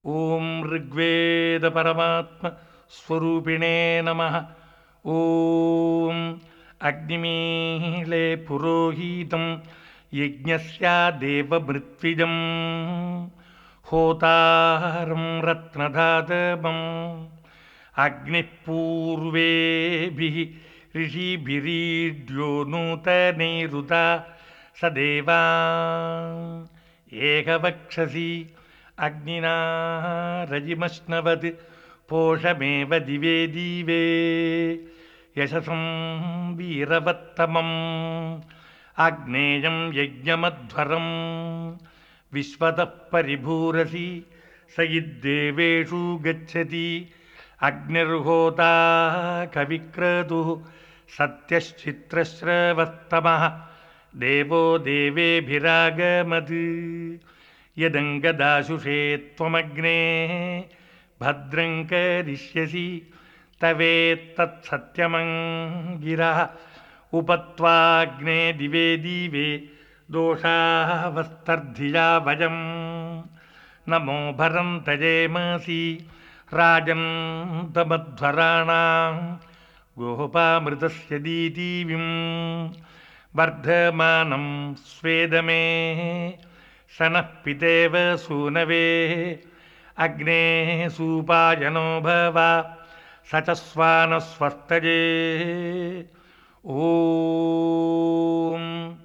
ఓం ఋగ్వేద పరమాత్మ స్వరూపిణే నమః. ఓం అగ్నిమీలే పురోహితం యజ్ఞస్య దేవమృత్విజం హోతారం రత్నధాతమం అగ్నిః పూర్వేభిః ఋషిభిరీడ్యో నూతనైరుతా సదేవా ఏకవక్షసి అగ్నినా రజిమశ్నవత్ పోషమేవ దివే దివే యశసం వీరవత్తమం ఆగ్నేయం యజ్ఞమధ్వరం విశ్వతః పరిభూరసి స ఇద్దేవేషు గచ్చతి అగ్నిర్హోతా కవిక్రతుః సత్యశ్చిత్రశ్రవస్తమః దేవో దేవేభిరాగమత్ యదంగదాశుషే త్వమగ్నే భద్రం కరిష్యసి తవేత్తత్సత్యమంగిరః ఉపత్వాగ్నే దివే దివే దోషావస్తర్ధియా వయం నమో భరం తజేమసి రాజన్ తమధ్వరాణాం గోపామృతస్య దీతివిం వర్ధమానం స్వేదమే సనః పితేవ సూనవే అగ్నే సూపాయనో భవ సచస్వానస్వస్తజే. ఓం